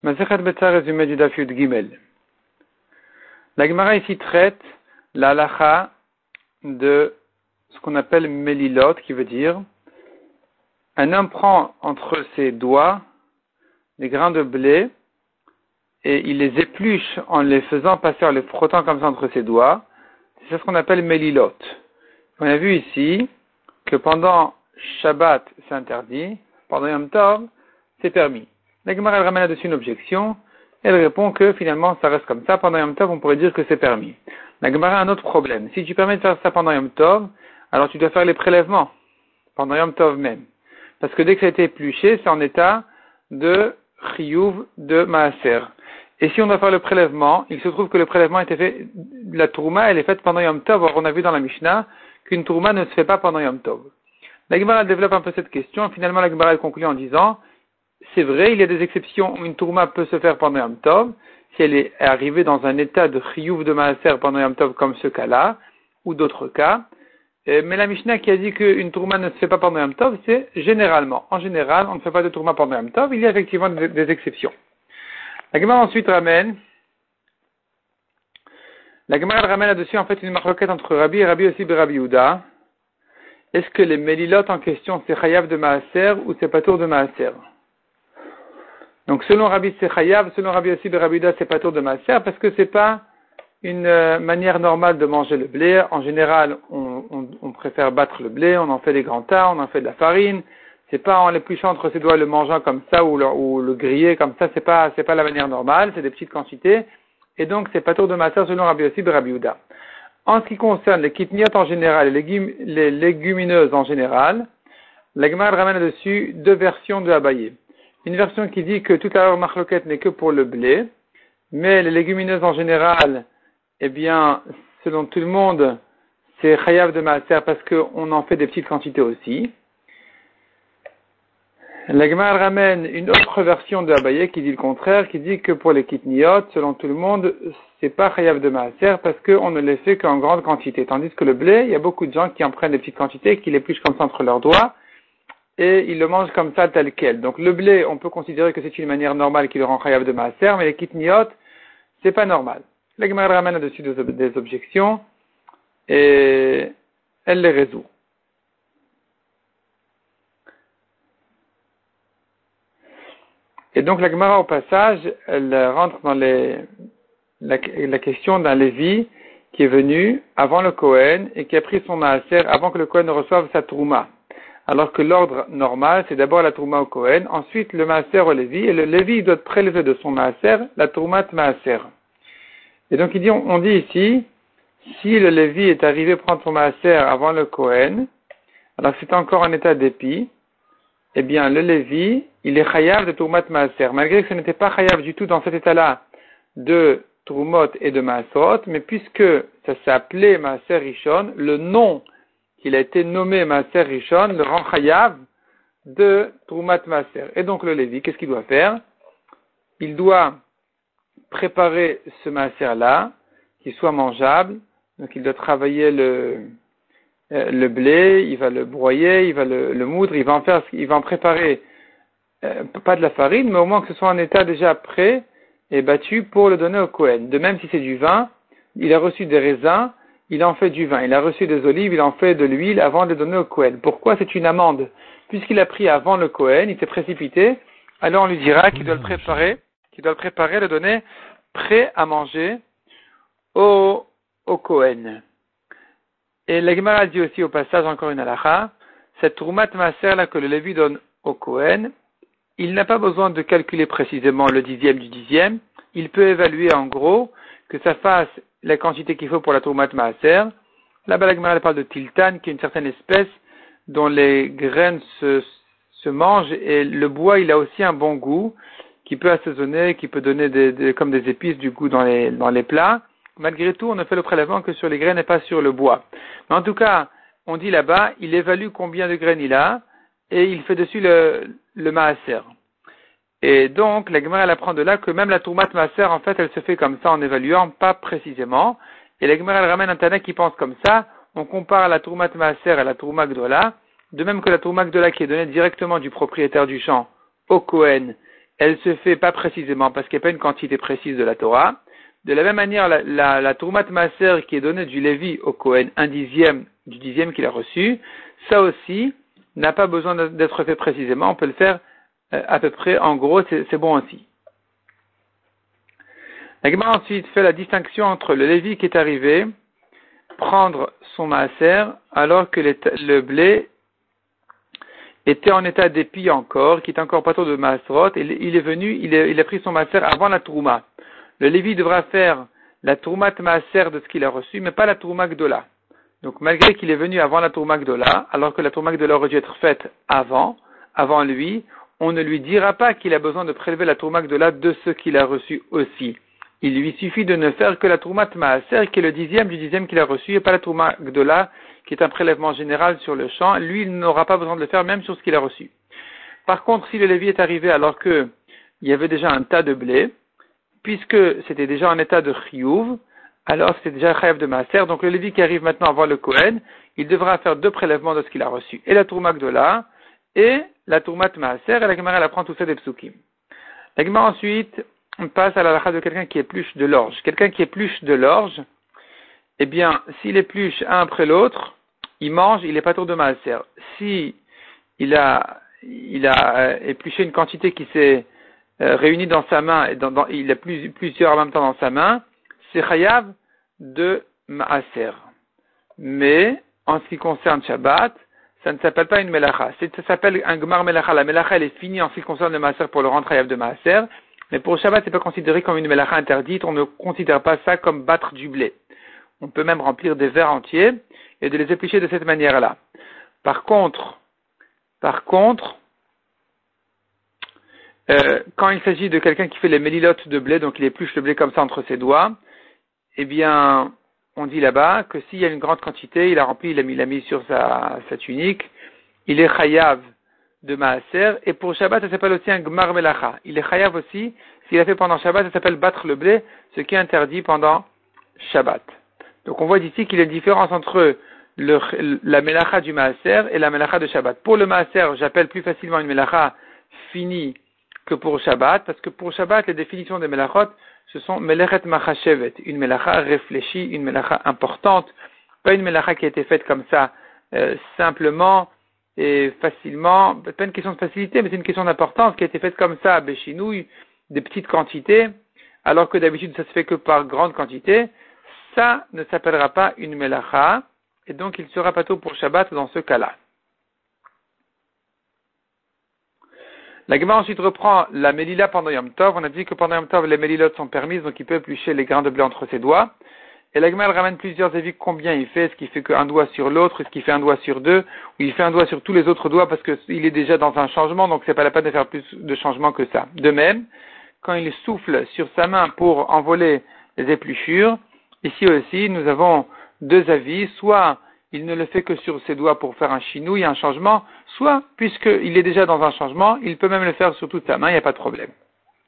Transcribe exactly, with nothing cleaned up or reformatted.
Masechet Betzar, résumé du Daf Yud Gimel. La Gemara ici traite la halacha de ce qu'on appelle melilot, qui veut dire un homme prend entre ses doigts des grains de blé et il les épluche en les faisant passer, en les frottant comme ça entre ses doigts. C'est ce qu'on appelle melilot. On a vu ici que pendant Shabbat c'est interdit, pendant Yom Tov c'est permis. La Gemara elle ramène là-dessus une objection. Elle répond que finalement ça reste comme ça. Pendant Yom Tov on pourrait dire que c'est permis. La Gemara a un autre problème. Si tu permets de faire ça pendant Yom Tov, alors tu dois faire les prélèvements pendant Yom Tov même. Parce que dès que ça a été épluché, c'est en état de chiyuv de maaser. Et si on doit faire le prélèvement, il se trouve que le prélèvement a été fait, la tourma elle est faite pendant Yom Tov. Or on a vu dans la Mishnah qu'une tourma ne se fait pas pendant Yom Tov. La Gemara développe un peu cette question. Finalement la Gemara conclut en disant c'est vrai, il y a des exceptions où une tourma peut se faire pendant Yom Tov, si elle est arrivée dans un état de chiyuv de maaser pendant Yom Tov comme ce cas-là, ou d'autres cas. Mais la Mishnah qui a dit qu'une tourma ne se fait pas pendant Yom Tov, c'est généralement. En général, on ne fait pas de tourma pendant Yom Tov, il y a effectivement des, des exceptions. La Gemara ensuite ramène, la Gemara ramène là-dessus en fait une marloquette entre Rabbi et Rabbi aussi et Rabbi Yehuda. Est-ce que les mélilotes en question c'est chayav de maaser ou c'est patour de maaser? Donc selon Rabbi c'est chayav, selon Rabbi aussi et Rabbi Yehuda c'est patour de maaser parce que c'est pas une euh, manière normale de manger le blé. En général, on, on, on préfère battre le blé, on en fait des grands tas, on en fait de la farine. C'est pas en l'épluchant entre ses doigts, le mangeant comme ça ou le, ou le griller comme ça. C'est pas, c'est pas la manière normale. C'est des petites quantités. Et donc, c'est pas tour de maaser selon Rabbi Yossi et Rabbi Yehuda. En ce qui concerne les kitniot en général et les, légum, les légumineuses en général, la Gemara ramène là-dessus deux versions de Abaye. Une version qui dit que toute la marloquette n'est que pour le blé, mais les légumineuses en général, eh bien, selon tout le monde, c'est chayav de maaser parce qu'on en fait des petites quantités aussi. La Gemara ramène une autre version de Abaye qui dit le contraire, qui dit que pour les kitniot, selon tout le monde, c'est pas chayav de maaser parce qu'on ne les fait qu'en grande quantité. Tandis que le blé, il y a beaucoup de gens qui en prennent des petites quantités, qui l'épluchent comme ça entre leurs doigts, et ils le mangent comme ça tel quel. Donc le blé, on peut considérer que c'est une manière normale qui le rend chayav de maaser, mais les kitniot, c'est pas normal. La Gemara ramène là-dessus des, des objections et elle les résout. Et donc la Gemara au passage, elle rentre dans les, la, la question d'un Lévi qui est venu avant le Kohen et qui a pris son maaser avant que le Kohen ne reçoive sa trouma. Alors que l'ordre normal, c'est d'abord la trouma au Kohen, ensuite le maaser au Lévi, et le Lévi doit prélever de son maaser la troumat maaser. Et donc il dit, on dit ici, si le Lévi est arrivé prendre son maaser avant le Kohen, alors c'est encore en état d'épi, eh bien le Lévi, il est chayav de troumat maaser, malgré que ce n'était pas chayav du tout dans cet état-là de troumot et de maaserot, mais puisque ça s'appelait maaser rishon, le nom qu'il a été nommé maaser rishon le rend chayav de troumat maaser. Et donc le Lévi, qu'est-ce qu'il doit faire? Il doit préparer ce maaser-là, qu'il soit mangeable. Donc il doit travailler le, euh, le blé, il va le broyer, il va le, le moudre, il va en faire, il va en préparer, euh, pas de la farine, mais au moins que ce soit en état déjà prêt et battu pour le donner au Kohen. De même si c'est du vin, il a reçu des raisins, il en fait du vin. Il a reçu des olives, il en fait de l'huile avant de le donner au Kohen. Pourquoi? C'est une amende. Puisqu'il a pris avant le Kohen, il s'est précipité, alors on lui dira qu'il doit le préparer, qu'il doit le préparer, le donner prêt à manger au, au Kohen. Et la Gemara dit aussi au passage encore une halakha, cette troumat maaser là que le Lévi donne au Kohen, il n'a pas besoin de calculer précisément le dixième du dixième, il peut évaluer en gros que ça fasse la quantité qu'il faut pour la troumat maaser. Là-bas la Gemara parle de tiltan, qui est une certaine espèce dont les graines se, se mangent et le bois il a aussi un bon goût, qui peut assaisonner, qui peut donner des, des, comme des épices du goût dans les, dans les plats. Malgré tout, on ne fait le prélèvement que sur les graines et pas sur le bois. Mais en tout cas, on dit là-bas, il évalue combien de graines il a, et il fait dessus le, le maaser. Et donc, la Gemara, elle apprend de là que même la troumat maaser, en fait, elle se fait comme ça en évaluant, pas précisément. Et la Gemara, elle ramène un Tana qui pense comme ça, on compare la troumat maaser à la trouma gdola, de même que la trouma gdola qui est donnée directement du propriétaire du champ au Kohen, elle se fait pas précisément parce qu'il n'y a pas une quantité précise de la Torah. De la même manière, la, la, la Troumat Maaser qui est donnée du Lévi au Kohen, un dixième du dixième qu'il a reçu, ça aussi n'a pas besoin d'être fait précisément, on peut le faire euh, à peu près, en gros, c'est, c'est bon aussi. La Gemara ensuite fait la distinction entre le Lévi qui est arrivé, prendre son Maaser, alors que le blé était en état d'épi encore, qui est encore pas trop de Maaserot, et il est venu, il, est, il a pris son Maaser avant la Trouma. Le Lévi devra faire la Troumat Maaser de ce qu'il a reçu, mais pas la Trouma Gdola. Donc malgré qu'il est venu avant la Trouma Gdola, alors que la Trouma Gdola aurait dû être faite avant, avant lui, on ne lui dira pas qu'il a besoin de prélever la Trouma Gdola de ce qu'il a reçu aussi. Il lui suffit de ne faire que la Troumat Maaser, qui est le dixième du dixième qu'il a reçu, et pas la Trouma Gdola, qui est un prélèvement général sur le champ. Lui, il n'aura pas besoin de le faire même sur ce qu'il a reçu. Par contre, si le Lévi est arrivé alors que il y avait déjà un tas de blé, puisque c'était déjà en état de chiyuv, alors c'était déjà chayav de maaser, donc le Lévi qui arrive maintenant à voir le Kohen, il devra faire deux prélèvements de ce qu'il a reçu, et la Trouma Gdola, et la Troumat Maaser, et la Gemara elle apprend tout ça des psukim. La Gemara ensuite, on passe à la halakha de quelqu'un qui épluche de l'orge. Quelqu'un qui épluche de l'orge, eh bien, s'il épluche un après l'autre, il mange, il est pas tour de maaser. Si il a, il a épluché une quantité qui s'est euh, réunie dans sa main, et dans, dans, il a plus, plusieurs en même temps dans sa main, c'est chayav de maaser. Mais, en ce qui concerne Shabbat, ça ne s'appelle pas une melacha. C'est, ça s'appelle un gmar melacha. La melacha, elle est finie en ce qui concerne le maaser pour le rendre chayav de maaser. Mais pour Shabbat, c'est pas considéré comme une melacha interdite. On ne considère pas ça comme battre du blé. On peut même remplir des verres entiers et de les éplucher de cette manière-là. Par contre, par contre, euh, quand il s'agit de quelqu'un qui fait les mélilotes de blé, donc il épluche le blé comme ça entre ses doigts, eh bien, on dit là-bas que s'il y a une grande quantité, il a rempli, il a mis, il a mis sur sa, sa tunique, il est chayav de maaser, et pour Shabbat, ça s'appelle aussi un gmar melacha. Il est chayav aussi, s'il a fait pendant Shabbat, ça s'appelle battre le blé, ce qui est interdit pendant Shabbat. Donc on voit d'ici qu'il y a une différence entre le, la melacha du maaser et la melacha de Shabbat. Pour le maaser, j'appelle plus facilement une melacha finie que pour Shabbat, parce que pour Shabbat, les définitions des melachot, ce sont melechet machashevet, une melacha réfléchie, une melacha importante, pas une melacha qui a été faite comme ça, euh, simplement et facilement, pas une question de facilité, mais c'est une question d'importance qui a été faite comme ça, à béchinouille, des petites quantités, alors que d'habitude ça se fait que par grande quantité. Ça ne s'appellera pas une melacha, et donc il sera pas tôt pour Shabbat dans ce cas-là. La Gemara ensuite reprend la Mélila pendant Yom Tov. On a dit que pendant Yom Tov, les Mélilotes sont permises, donc il peut éplucher les grains de blé entre ses doigts. Et la Gemara ramène plusieurs avis combien il fait, est-ce qu'il fait qu'un doigt sur l'autre, est-ce qu'il fait un doigt sur deux, ou il fait un doigt sur tous les autres doigts parce qu'il est déjà dans un changement, donc c'est pas la peine de faire plus de changements que ça. De même, quand il souffle sur sa main pour envoler les épluchures, ici aussi, nous avons deux avis. Soit il ne le fait que sur ses doigts pour faire un chinouille, un changement, soit, puisqu'il est déjà dans un changement, il peut même le faire sur toute sa main, il n'y a pas de problème.